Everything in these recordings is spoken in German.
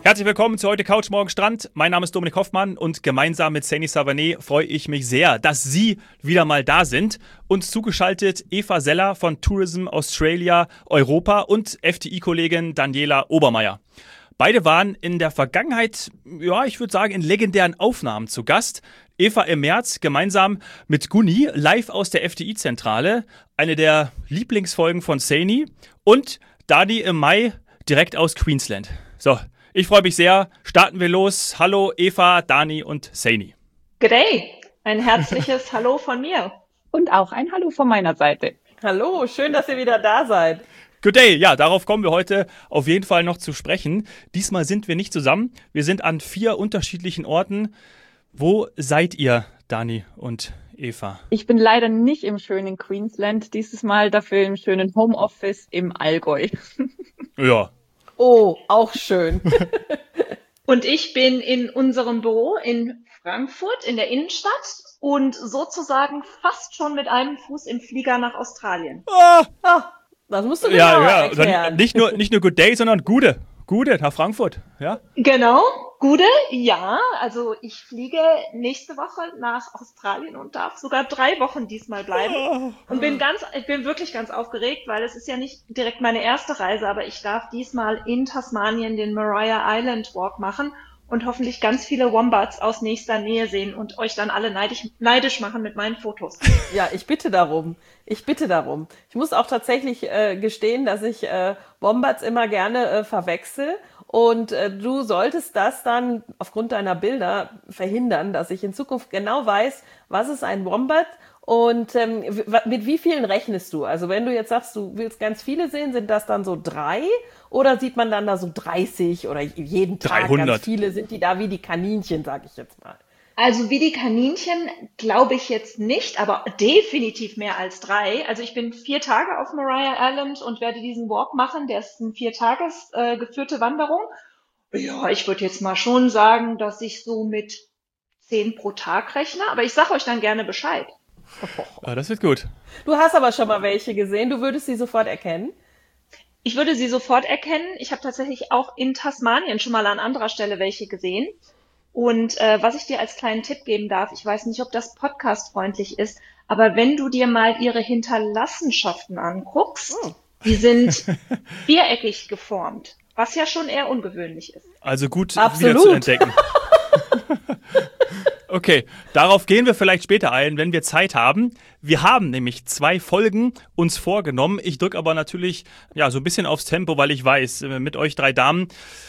Herzlich willkommen zu heute Couch Morgen Strand. Mein Name ist Dominik Hoffmann und gemeinsam mit Saini Savané freue ich mich sehr, dass Sie wieder mal da sind. Uns zugeschaltet Eva Seller von Tourism Australia Europa und FDI-Kollegin Daniela Obermeier. Beide waren in der Vergangenheit, ja, ich würde sagen, in legendären Aufnahmen zu Gast. Eva im März gemeinsam mit Guni live aus der FDI-Zentrale, eine der Lieblingsfolgen von Saini, und Dani im Mai direkt aus Queensland. So, ich freue mich sehr. Starten wir los. Hallo Eva, Dani und Saini. Good day. Ein herzliches Hallo von mir. Und auch ein Hallo von meiner Seite. Hallo, schön, dass ihr wieder da seid. Good day. Ja, darauf kommen wir heute auf jeden Fall noch zu sprechen. Diesmal sind wir nicht zusammen. Wir sind an 4 unterschiedlichen Orten. Wo seid ihr, Dani und Eva? Ich bin leider nicht im schönen Queensland, dieses Mal dafür im schönen Homeoffice im Allgäu. Ja. Oh, auch schön. Und ich bin in unserem Büro in Frankfurt in der Innenstadt und sozusagen fast schon mit einem Fuß im Flieger nach Australien. Das musst du genauer erklären. Nicht nur Good Day, sondern Gude nach Frankfurt, ja? Genau, Gude, ja. Also ich fliege nächste Woche nach Australien und darf sogar 3 Wochen diesmal bleiben. Und ich bin wirklich ganz aufgeregt, weil es ist ja nicht direkt meine erste Reise, aber ich darf diesmal in Tasmanien den Maria Island Walk machen und hoffentlich ganz viele Wombats aus nächster Nähe sehen und euch dann alle neidisch machen mit meinen Fotos. Ja, ich bitte darum. Ich muss auch tatsächlich gestehen, dass ich Wombats immer gerne verwechsel. Und du solltest das dann aufgrund deiner Bilder verhindern, dass ich in Zukunft genau weiß, was ist ein Wombat und mit wie vielen rechnest du? Also wenn du jetzt sagst, du willst ganz viele sehen, sind das dann so 3 oder sieht man dann da so 30 oder jeden Tag 300. Ganz viele? Sind die da wie die Kaninchen, sag ich jetzt mal? Also wie die Kaninchen glaube ich jetzt nicht, aber definitiv mehr als 3. Also ich bin 4 Tage auf Maria Island und werde diesen Walk machen. Der ist eine 4-Tages geführte Wanderung. Ja, ich würde jetzt mal schon sagen, dass ich so mit 10 pro Tag rechne, aber ich sage euch dann gerne Bescheid. Das wird gut. Du hast aber schon mal welche gesehen, du würdest sie sofort erkennen? Ich würde sie sofort erkennen. Ich habe tatsächlich auch in Tasmanien schon mal an anderer Stelle welche gesehen. Und was ich dir als kleinen Tipp geben darf, ich weiß nicht, ob das podcastfreundlich ist, aber wenn du dir mal ihre Hinterlassenschaften anguckst, die sind viereckig geformt, was ja schon eher ungewöhnlich ist. Also gut Absolut. Wieder zu entdecken. Okay, darauf gehen wir vielleicht später ein, wenn wir Zeit haben. Wir haben nämlich 2 Folgen uns vorgenommen. Ich drücke aber natürlich so ein bisschen aufs Tempo, weil ich weiß, mit euch 3 Damen,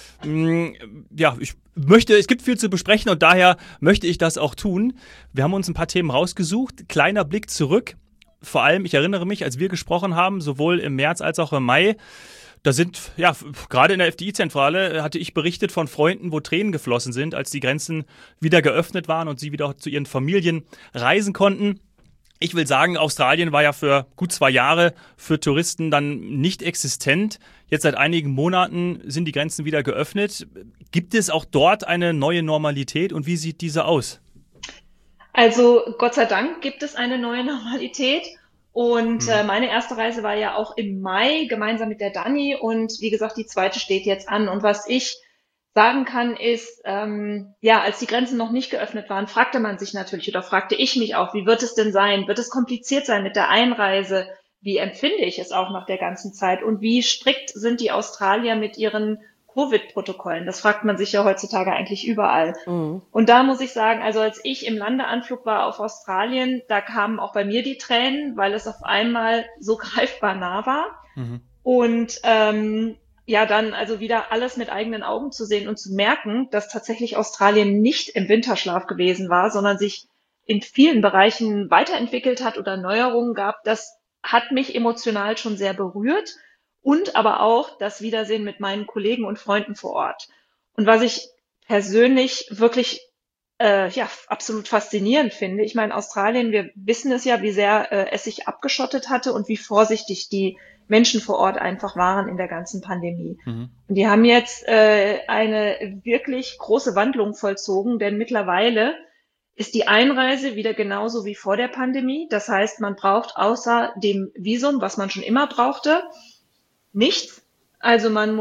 es gibt viel zu besprechen und daher möchte ich das auch tun. Wir haben uns ein paar Themen rausgesucht. Kleiner Blick zurück. Vor allem, ich erinnere mich, als wir gesprochen haben, sowohl im März als auch im Mai, da sind, gerade in der FDI-Zentrale hatte ich berichtet von Freunden, wo Tränen geflossen sind, als die Grenzen wieder geöffnet waren und sie wieder zu ihren Familien reisen konnten. Ich will sagen, Australien war ja für gut 2 Jahre für Touristen dann nicht existent. Jetzt seit einigen Monaten sind die Grenzen wieder geöffnet. Gibt es auch dort eine neue Normalität und wie sieht diese aus? Also Gott sei Dank gibt es eine neue Normalität. Und meine erste Reise war ja auch im Mai gemeinsam mit der Dani und wie gesagt, die zweite steht jetzt an. Und was ich sagen kann ist, als die Grenzen noch nicht geöffnet waren, fragte man sich natürlich oder fragte ich mich auch, wie wird es denn sein? Wird es kompliziert sein mit der Einreise? Wie empfinde ich es auch nach der ganzen Zeit? Und wie strikt sind die Australier mit ihren Covid-Protokollen? Das fragt man sich ja heutzutage eigentlich überall. Mhm. Und da muss ich sagen, also als ich im Landeanflug war auf Australien, da kamen auch bei mir die Tränen, weil es auf einmal so greifbar nah war. Mhm. Und dann also wieder alles mit eigenen Augen zu sehen und zu merken, dass tatsächlich Australien nicht im Winterschlaf gewesen war, sondern sich in vielen Bereichen weiterentwickelt hat oder Neuerungen gab, das hat mich emotional schon sehr berührt. Und aber auch das Wiedersehen mit meinen Kollegen und Freunden vor Ort. Und was ich persönlich wirklich absolut faszinierend finde, ich meine, Australien, wir wissen es ja, wie sehr es sich abgeschottet hatte und wie vorsichtig die Menschen vor Ort einfach waren in der ganzen Pandemie. Mhm. Und die haben jetzt eine wirklich große Wandlung vollzogen, denn mittlerweile ist die Einreise wieder genauso wie vor der Pandemie. Das heißt, man braucht außer dem Visum, was man schon immer brauchte, nichts. Also man muss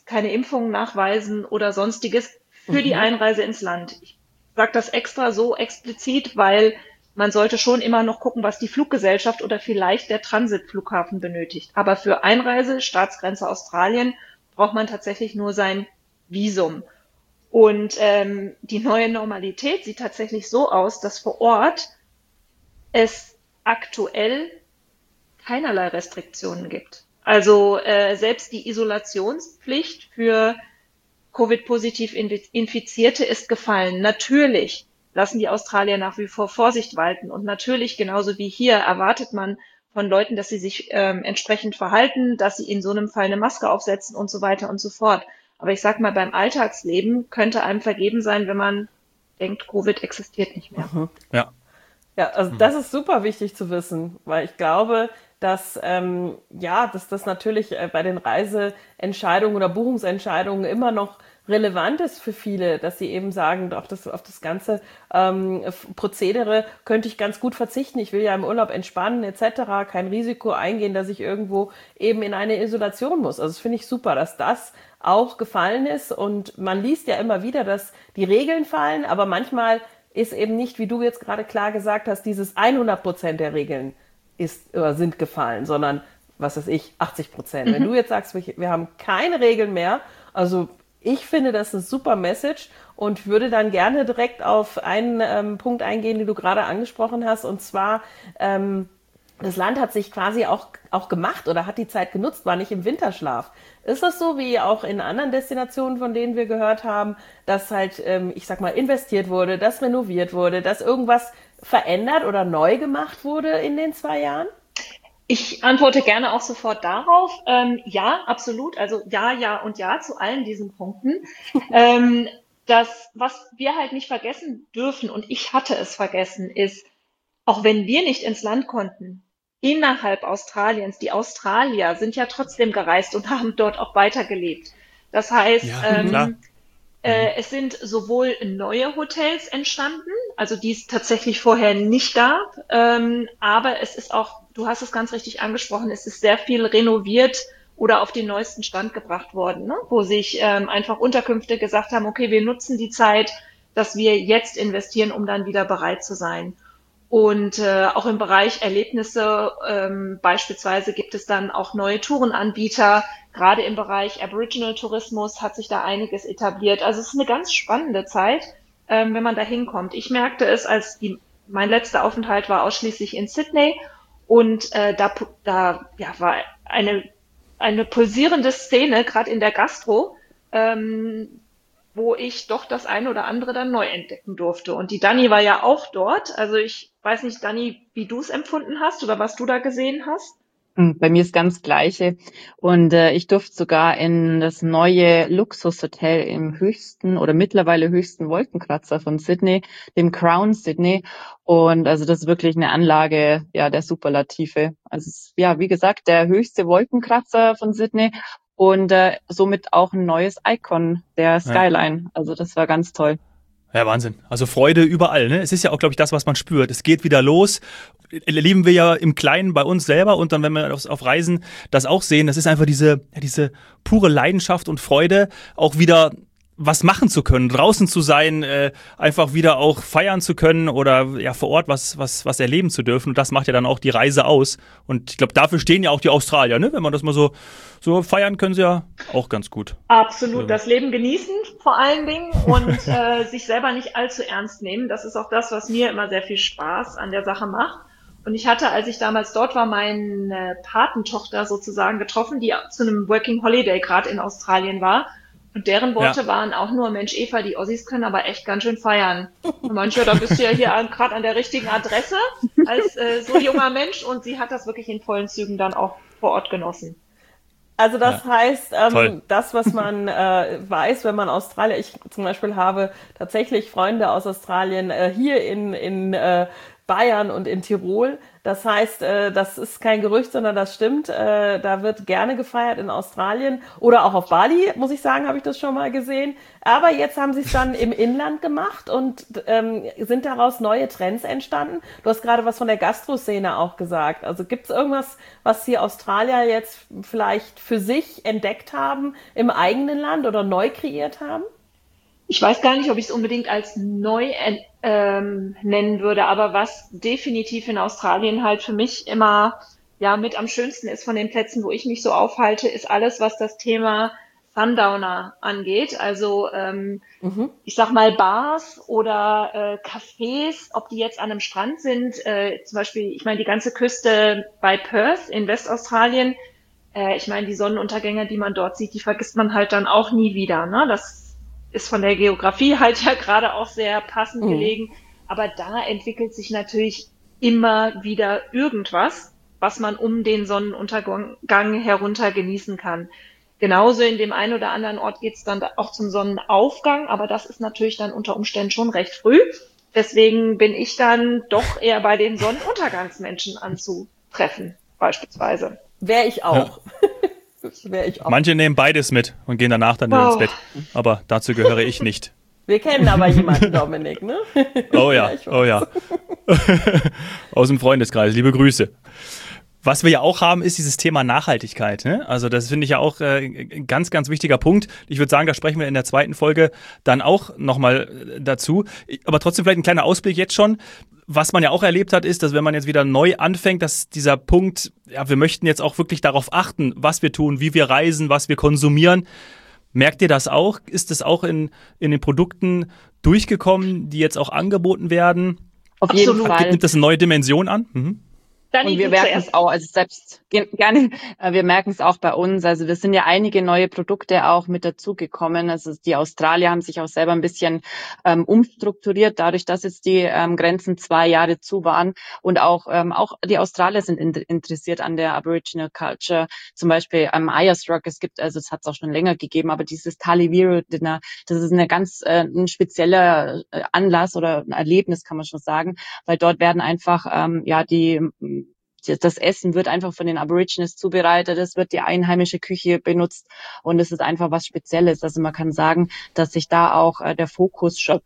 keine Impfungen nachweisen oder sonstiges für die Einreise ins Land. Ich sage das extra so explizit, weil man sollte schon immer noch gucken, was die Fluggesellschaft oder vielleicht der Transitflughafen benötigt. Aber für Einreise, Staatsgrenze Australien, braucht man tatsächlich nur sein Visum. Und die neue Normalität sieht tatsächlich so aus, dass vor Ort es aktuell keinerlei Restriktionen gibt. Also selbst die Isolationspflicht für Covid-positiv Infizierte ist gefallen. Natürlich lassen die Australier nach wie vor Vorsicht walten. Und natürlich, genauso wie hier, erwartet man von Leuten, dass sie sich entsprechend verhalten, dass sie in so einem Fall eine Maske aufsetzen und so weiter und so fort. Aber ich sag mal, beim Alltagsleben könnte einem vergeben sein, wenn man denkt, Covid existiert nicht mehr. Ja. Ja, also das ist super wichtig zu wissen, weil ich glaube, dass dass das natürlich bei den Reiseentscheidungen oder Buchungsentscheidungen immer noch relevant ist für viele, dass sie eben sagen, auf das ganze Prozedere könnte ich ganz gut verzichten. Ich will ja im Urlaub entspannen etc., kein Risiko eingehen, dass ich irgendwo eben in eine Isolation muss. Also das finde ich super, dass das auch gefallen ist. Und man liest ja immer wieder, dass die Regeln fallen, aber manchmal ist eben nicht, wie du jetzt gerade klar gesagt hast, dieses 100% der Regeln sind gefallen, sondern, was weiß ich, 80%. Wenn du jetzt sagst, wir haben keine Regeln mehr, also ich finde das eine super Message und würde dann gerne direkt auf einen Punkt eingehen, den du gerade angesprochen hast, und zwar das Land hat sich quasi auch gemacht oder hat die Zeit genutzt, war nicht im Winterschlaf. Ist das so wie auch in anderen Destinationen, von denen wir gehört haben, dass halt, ich sag mal, investiert wurde, dass renoviert wurde, dass irgendwas verändert oder neu gemacht wurde in den 2 Jahren? Ich antworte gerne auch sofort darauf. Ja, absolut. Also ja und ja zu allen diesen Punkten. Das, was wir halt nicht vergessen dürfen, und ich hatte es vergessen, ist, auch wenn wir nicht ins Land konnten, innerhalb Australiens, die Australier sind ja trotzdem gereist und haben dort auch weitergelebt. Das heißt, klar. es sind sowohl neue Hotels entstanden, also die es tatsächlich vorher nicht gab, aber es ist auch, du hast es ganz richtig angesprochen, es ist sehr viel renoviert oder auf den neuesten Stand gebracht worden, ne? Wo sich einfach Unterkünfte gesagt haben, okay, wir nutzen die Zeit, dass wir jetzt investieren, um dann wieder bereit zu sein. Und auch im Bereich Erlebnisse beispielsweise gibt es dann auch neue Tourenanbieter. Gerade im Bereich Aboriginal Tourismus hat sich da einiges etabliert. Also es ist eine ganz spannende Zeit, wenn man da hinkommt. Ich merkte es, mein letzter Aufenthalt war ausschließlich in Sydney und da war eine pulsierende Szene, gerade in der Gastro, wo ich doch das eine oder andere dann neu entdecken durfte. Und die Dani war ja auch dort. Also ich weiß nicht, Dani, wie du es empfunden hast oder was du da gesehen hast. Bei mir ist ganz Gleiche. Und ich durfte sogar in das neue Luxushotel im höchsten oder mittlerweile höchsten Wolkenkratzer von Sydney, dem Crown Sydney. Und also das ist wirklich eine Anlage, ja, der Superlative. Also es ist, ja, wie gesagt, der höchste Wolkenkratzer von Sydney und somit auch ein neues Icon der Skyline. Ja. Also das war ganz toll. Ja, Wahnsinn. Also Freude überall, ne? Es ist ja auch, glaube ich, das, was man spürt. Es geht wieder los. Erleben wir ja im Kleinen bei uns selber und dann, wenn wir auf Reisen das auch sehen, das ist einfach diese pure Leidenschaft und Freude, auch wieder was machen zu können, draußen zu sein, einfach wieder auch feiern zu können oder ja vor Ort was erleben zu dürfen. Und das macht ja dann auch die Reise aus. Und ich glaube, dafür stehen ja auch die Australier, ne? Wenn man das mal so feiern, können sie ja auch ganz gut. Absolut, das Leben genießen vor allen Dingen und sich selber nicht allzu ernst nehmen. Das ist auch das, was mir immer sehr viel Spaß an der Sache macht. Und ich hatte, als ich damals dort war, meine Patentochter sozusagen getroffen, die zu einem Working Holiday gerade in Australien war. Und deren Worte waren auch nur, Mensch Eva, die Ossis können aber echt ganz schön feiern. Und manche, da bist du ja hier gerade an der richtigen Adresse als so junger Mensch. Und sie hat das wirklich in vollen Zügen dann auch vor Ort genossen. Also das heißt, das, was man weiß, wenn man Australier, ich zum Beispiel habe tatsächlich Freunde aus Australien hier in Bayern und in Tirol. Das heißt, das ist kein Gerücht, sondern das stimmt. Da wird gerne gefeiert in Australien oder auch auf Bali, muss ich sagen, habe ich das schon mal gesehen. Aber jetzt haben sie es dann im Inland gemacht und sind daraus neue Trends entstanden. Du hast gerade was von der Gastroszene auch gesagt. Also gibt es irgendwas, was die Australier jetzt vielleicht für sich entdeckt haben im eigenen Land oder neu kreiert haben? Ich weiß gar nicht, ob ich es unbedingt als neu nennen würde, aber was definitiv in Australien halt für mich immer ja mit am schönsten ist von den Plätzen, wo ich mich so aufhalte, ist alles, was das Thema Sundowner angeht. Also ich sag mal Bars oder Cafés, ob die jetzt an einem Strand sind, zum Beispiel, ich meine die ganze Küste bei Perth in Westaustralien. Ich meine, die Sonnenuntergänge, die man dort sieht, die vergisst man halt dann auch nie wieder. Ne? Das ist von der Geografie halt ja gerade auch sehr passend gelegen. Aber da entwickelt sich natürlich immer wieder irgendwas, was man um den Sonnenuntergang herunter genießen kann. Genauso in dem einen oder anderen Ort geht's dann auch zum Sonnenaufgang, aber das ist natürlich dann unter Umständen schon recht früh. Deswegen bin ich dann doch eher bei den Sonnenuntergangsmenschen anzutreffen, beispielsweise. Wäre ich auch. Ja. Wäre ich auch. Manche nehmen beides mit und gehen danach dann ins Bett. Aber dazu gehöre ich nicht. Wir kennen aber jemanden, Dominik, ne? Oh ja, oh ja. Aus dem Freundeskreis, liebe Grüße. Was wir ja auch haben, ist dieses Thema Nachhaltigkeit. Ne? Also das finde ich ja auch ein ganz, ganz wichtiger Punkt. Ich würde sagen, da sprechen wir in der zweiten Folge dann auch nochmal dazu. Aber trotzdem vielleicht ein kleiner Ausblick jetzt schon. Was man ja auch erlebt hat, ist, dass wenn man jetzt wieder neu anfängt, dass dieser Punkt, ja, wir möchten jetzt auch wirklich darauf achten, was wir tun, wie wir reisen, was wir konsumieren. Merkt ihr das auch? Ist es auch in den Produkten durchgekommen, die jetzt auch angeboten werden? Auf jeden Fall. Nimmt das eine neue Dimension an? Mhm. Und wir merken es auch, also selbst gerne, wir merken es auch bei uns. Also wir sind ja einige neue Produkte auch mit dazugekommen. Also die Australier haben sich auch selber ein bisschen umstrukturiert, dadurch, dass jetzt die Grenzen 2 Jahre zu waren. Und auch die Australier sind interessiert an der Aboriginal Culture. Zum Beispiel am Ayers Rock, es hat es auch schon länger gegeben, aber dieses Taliviru Dinner, das ist eine ganz ein spezieller Anlass oder ein Erlebnis, kann man schon sagen, weil dort werden einfach das Essen wird einfach von den Aborigines zubereitet, es wird die einheimische Küche benutzt und es ist einfach was Spezielles. Also man kann sagen, dass sich da auch der Fokus schon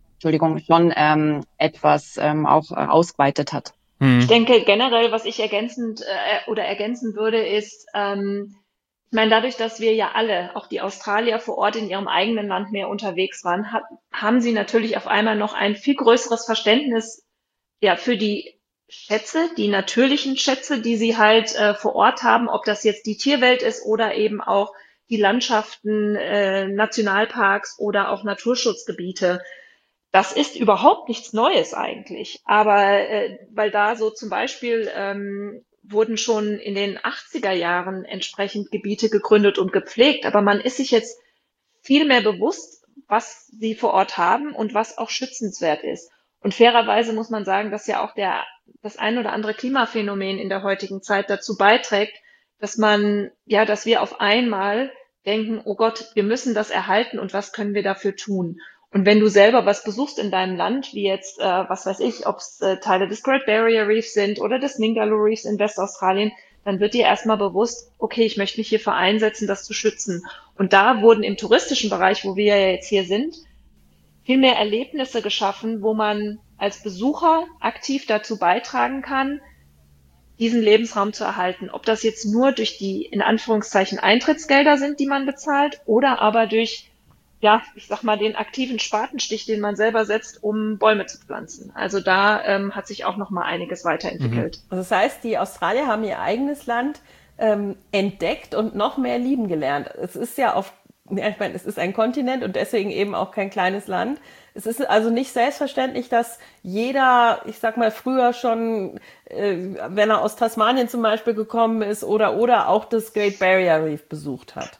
etwas auch ausgeweitet hat. Ich denke generell, was ich ergänzen würde, ist, ich meine, dadurch, dass wir ja alle, auch die Australier vor Ort in ihrem eigenen Land mehr unterwegs waren, haben sie natürlich auf einmal noch ein viel größeres Verständnis ja für die Schätze, die natürlichen Schätze, die sie halt vor Ort haben, ob das jetzt die Tierwelt ist oder eben auch die Landschaften, Nationalparks oder auch Naturschutzgebiete. Das ist überhaupt nichts Neues eigentlich. Aber weil da so zum Beispiel wurden schon in den 80er Jahren entsprechend Gebiete gegründet und gepflegt. Aber man ist sich jetzt viel mehr bewusst, was sie vor Ort haben und was auch schützenswert ist. Und fairerweise muss man sagen, dass ja auch das ein oder andere Klimaphänomen in der heutigen Zeit dazu beiträgt, dass wir auf einmal denken, oh Gott, wir müssen das erhalten und was können wir dafür tun? Und wenn du selber was besuchst in deinem Land, wie jetzt, was weiß ich, ob es Teile des Great Barrier Reefs sind oder des Ningaloo Reefs in Westaustralien, dann wird dir erstmal bewusst, okay, ich möchte mich hierfür einsetzen, das zu schützen. Und da wurden im touristischen Bereich, wo wir ja jetzt hier sind, viel mehr Erlebnisse geschaffen, wo man als Besucher aktiv dazu beitragen kann, diesen Lebensraum zu erhalten. Ob das jetzt nur durch die, in Anführungszeichen, Eintrittsgelder sind, die man bezahlt, oder aber durch, ja, ich sag mal, den aktiven Spatenstich, den man selber setzt, um Bäume zu pflanzen. Also da hat sich auch noch mal einiges weiterentwickelt. Also das heißt, die Australier haben ihr eigenes Land entdeckt und noch mehr lieben gelernt. Es ist ja ich meine, es ist ein Kontinent und deswegen eben auch kein kleines Land. Es ist also nicht selbstverständlich, dass jeder, ich sag mal, früher schon, wenn er aus Tasmanien zum Beispiel gekommen ist oder auch das Great Barrier Reef besucht hat.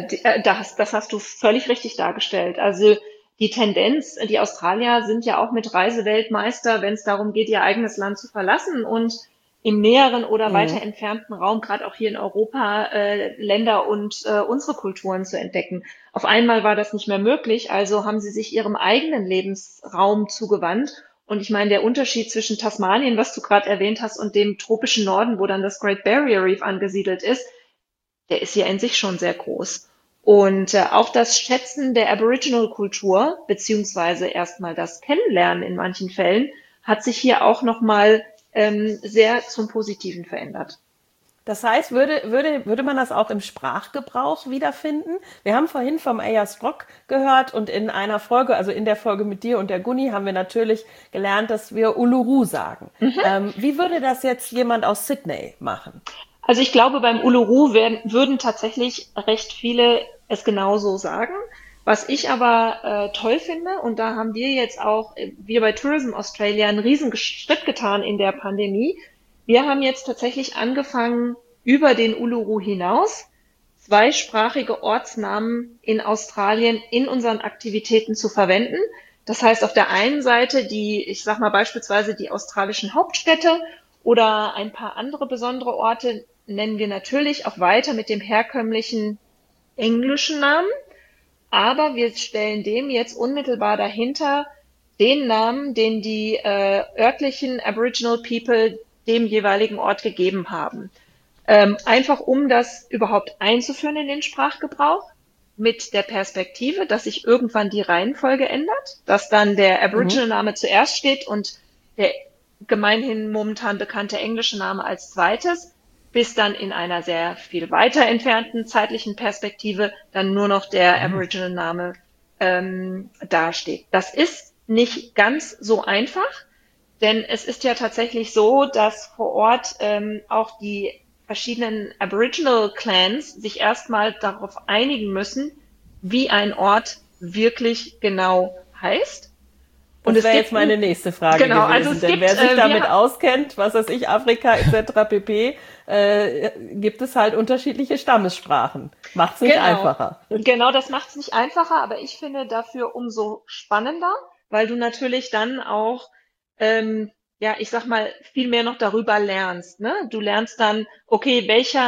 Das hast du völlig richtig dargestellt. Also die Tendenz, die Australier sind ja auch mit Reiseweltmeister, wenn es darum geht, ihr eigenes Land zu verlassen und im näheren oder weiter entfernten Raum, gerade auch hier in Europa, Länder und unsere Kulturen zu entdecken. Auf einmal war das nicht mehr möglich, also haben sie sich ihrem eigenen Lebensraum zugewandt Und ich meine, der Unterschied zwischen Tasmanien, was du gerade erwähnt hast, und dem tropischen Norden, wo dann das Great Barrier Reef angesiedelt ist, der ist ja in sich schon sehr groß. Und auch das Schätzen der Aboriginal-Kultur, beziehungsweise erstmal das Kennenlernen in manchen Fällen, hat sich hier auch nochmal sehr zum Positiven verändert. Das heißt, würde man das auch im Sprachgebrauch wiederfinden? Wir haben vorhin vom Ayers Rock gehört und in einer Folge, also in der Folge mit dir und der Gunni, haben wir natürlich gelernt, dass wir Uluru sagen. Wie würde das jetzt jemand aus Sydney machen? Also ich glaube, beim Uluru würden tatsächlich recht viele es genauso sagen. Was ich aber toll finde, und da haben wir bei Tourism Australia einen riesen Schritt getan in der Pandemie. Wir haben jetzt tatsächlich angefangen, über den Uluru hinaus zweisprachige Ortsnamen in Australien in unseren Aktivitäten zu verwenden. Das heißt, auf der einen Seite ich sag mal beispielsweise die australischen Hauptstädte oder ein paar andere besondere Orte nennen wir natürlich auch weiter mit dem herkömmlichen englischen Namen. Aber wir stellen dem jetzt unmittelbar dahinter den Namen, den die örtlichen Aboriginal People dem jeweiligen Ort gegeben haben. Einfach um das überhaupt einzuführen in den Sprachgebrauch, mit der Perspektive, dass sich irgendwann die Reihenfolge ändert, dass dann der Aboriginal-Name zuerst steht und der gemeinhin momentan bekannte englische Name als zweites, bis dann in einer sehr viel weiter entfernten zeitlichen Perspektive dann nur noch der Aboriginal-Name dasteht. Das ist nicht ganz so einfach, denn es ist ja tatsächlich so, dass vor Ort auch die verschiedenen Aboriginal-Clans sich erstmal darauf einigen müssen, wie ein Ort wirklich genau heißt. Und das wäre jetzt meine nächste Frage gewesen. Also denn wer sich damit auskennt, was weiß ich, Afrika etc. pp., gibt es halt unterschiedliche Stammessprachen. Macht es nicht einfacher. Genau, das macht es nicht einfacher, aber ich finde dafür umso spannender, weil du natürlich dann auch ich sag mal, viel mehr noch darüber lernst, ne? Du lernst dann, okay, welche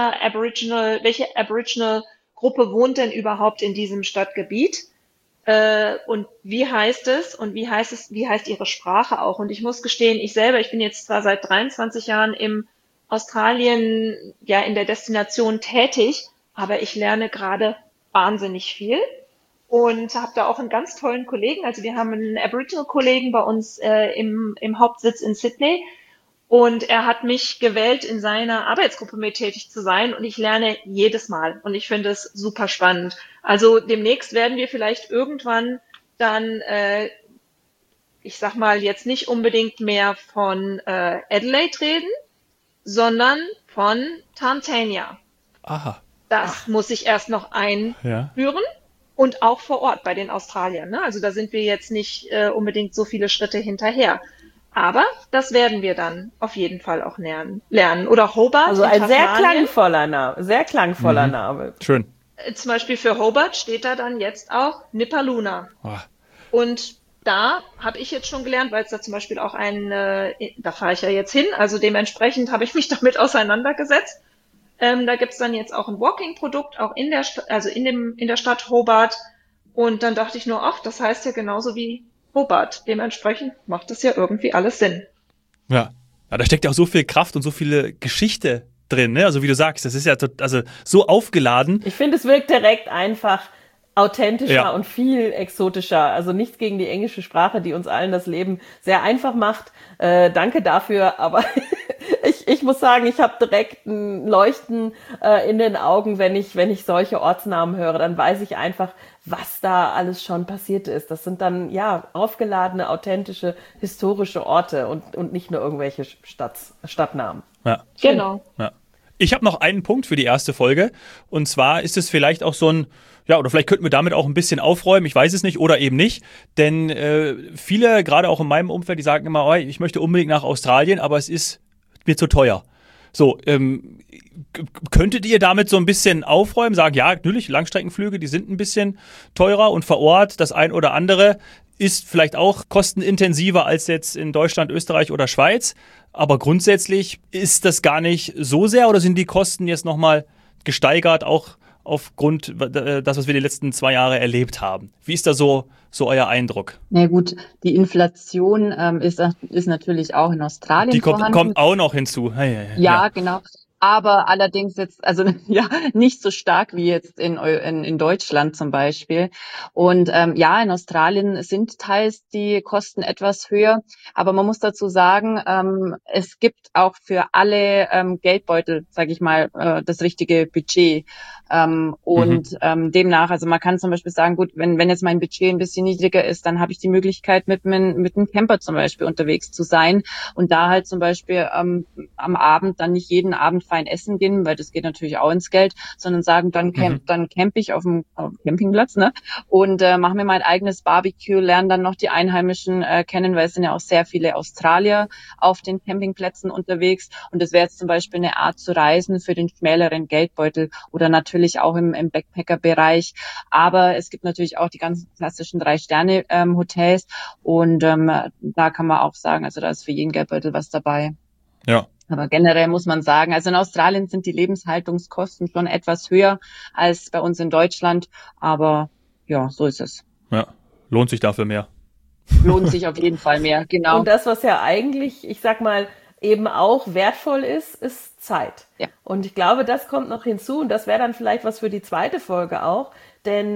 Aboriginal-Gruppe wohnt denn überhaupt in diesem Stadtgebiet? Und wie heißt es? Und wie heißt ihre Sprache auch? Und ich muss gestehen, ich bin jetzt zwar seit 23 Jahren im Australien, in der Destination tätig, aber ich lerne gerade wahnsinnig viel. Und habe da auch einen ganz tollen Kollegen. Also wir haben einen Aboriginal-Kollegen bei uns im Hauptsitz in Sydney. Und er hat mich gewählt, in seiner Arbeitsgruppe mit tätig zu sein. Und ich lerne jedes Mal. Und ich finde es super spannend. Also demnächst werden wir vielleicht irgendwann dann, ich sag mal, jetzt nicht unbedingt mehr von Adelaide reden, sondern von Tantania. Aha. Das muss ich erst noch einführen. Und auch vor Ort bei den Australiern. Ne? Also da sind wir jetzt nicht unbedingt so viele Schritte hinterher. Aber das werden wir dann auf jeden Fall auch lernen. Oder Hobart. Also ein sehr klangvoller Name. Schön. Zum Beispiel für Hobart steht da dann jetzt auch Nipaluna. Und da habe ich jetzt schon gelernt, weil es da zum Beispiel auch da fahre ich ja jetzt hin, also dementsprechend habe ich mich damit auseinandergesetzt. Da gibt's dann jetzt auch ein Walking-Produkt, auch in der Stadt Hobart. Und dann dachte ich nur, das heißt ja genauso wie Hobart. Dementsprechend macht es ja irgendwie alles Sinn. Ja, da steckt ja auch so viel Kraft und so viele Geschichte drin, ne? Also wie du sagst, das ist ja so aufgeladen. Ich finde, es wirkt direkt einfach authentischer und viel exotischer. Also nichts gegen die englische Sprache, die uns allen das Leben sehr einfach macht. Danke dafür, aber ich muss sagen, ich habe direkt ein Leuchten in den Augen, wenn ich solche Ortsnamen höre. Dann weiß ich einfach, was da alles schon passiert ist. Das sind dann aufgeladene, authentische, historische Orte und nicht nur irgendwelche Stadtnamen. Ja. Genau. Ja. Ich habe noch einen Punkt für die erste Folge. Und zwar ist es vielleicht auch so ein, oder vielleicht könnten wir damit auch ein bisschen aufräumen, ich weiß es nicht, oder eben nicht. Denn viele, gerade auch in meinem Umfeld, die sagen immer, ich möchte unbedingt nach Australien, aber es ist mir zu teuer. So, könntet ihr damit so ein bisschen aufräumen, sagen, ja, natürlich, Langstreckenflüge, die sind ein bisschen teurer und vor Ort das ein oder andere ist vielleicht auch kostenintensiver als jetzt in Deutschland, Österreich oder Schweiz. Aber grundsätzlich ist das gar nicht so sehr oder sind die Kosten jetzt nochmal gesteigert, auch aufgrund das, was wir die letzten 2 Jahre erlebt haben. Wie ist da so euer Eindruck? Na gut, die Inflation ist natürlich auch in Australien vorhanden. Kommt auch noch hinzu. Ja, genau. Aber allerdings jetzt, also ja, nicht so stark wie jetzt in Deutschland zum Beispiel. Und ja, in Australien sind teils die Kosten etwas höher. Aber man muss dazu sagen, es gibt auch für alle Geldbeutel, sage ich mal, das richtige Budget. Demnach, also man kann zum Beispiel sagen, gut, wenn jetzt mein Budget ein bisschen niedriger ist, dann habe ich die Möglichkeit, mit einem Camper zum Beispiel unterwegs zu sein und da halt zum Beispiel am Abend dann nicht jeden Abend fein essen gehen, weil das geht natürlich auch ins Geld, sondern sagen, dann camp ich auf dem Campingplatz, ne? Und mache mir mein eigenes Barbecue, lerne dann noch die Einheimischen kennen, weil es sind ja auch sehr viele Australier auf den Campingplätzen unterwegs. Und das wäre jetzt zum Beispiel eine Art zu reisen für den schmäleren Geldbeutel oder natürlich auch im Backpacker-Bereich. Aber es gibt natürlich auch die ganz klassischen 3-Sterne-Hotels und da kann man auch sagen, also da ist für jeden Geldbeutel was dabei. Ja. Aber generell muss man sagen, also in Australien sind die Lebenshaltungskosten schon etwas höher als bei uns in Deutschland. Aber ja, so ist es. Ja, lohnt sich dafür mehr. Lohnt sich auf jeden Fall mehr, genau. Und das, was ja eigentlich, ich sag mal, eben auch wertvoll ist Zeit. Ja. Und ich glaube, das kommt noch hinzu und das wäre dann vielleicht was für die zweite Folge auch. Denn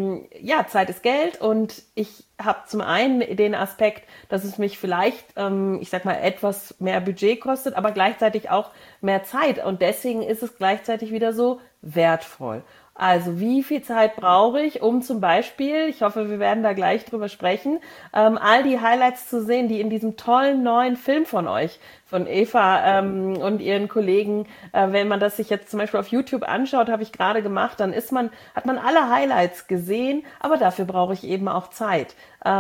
ja, Zeit ist Geld und ich habe zum einen den Aspekt, dass es mich vielleicht, ich sag mal, etwas mehr Budget kostet, aber gleichzeitig auch mehr Zeit. Und deswegen ist es gleichzeitig wieder so wertvoll. Also wie viel Zeit brauche ich, um zum Beispiel, ich hoffe, wir werden da gleich drüber sprechen, all die Highlights zu sehen, die in diesem tollen neuen Film von euch, von Eva und ihren Kollegen, wenn man das sich jetzt zum Beispiel auf YouTube anschaut, habe ich gerade gemacht, dann hat man alle Highlights gesehen, aber dafür brauche ich eben auch Zeit.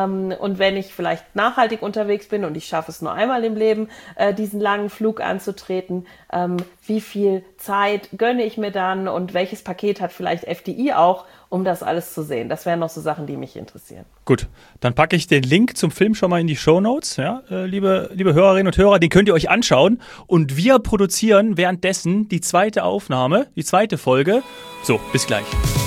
Und wenn ich vielleicht nachhaltig unterwegs bin und ich schaffe es nur einmal im Leben, diesen langen Flug anzutreten, wie viel Zeit gönne ich mir dann und welches Paket hat vielleicht FDI auch, um das alles zu sehen? Das wären noch so Sachen, die mich interessieren. Gut, dann packe ich den Link zum Film schon mal in die Shownotes, ja, liebe Hörerinnen und Hörer, den könnt ihr euch anschauen und wir produzieren währenddessen die zweite Aufnahme, die zweite Folge. So, bis gleich.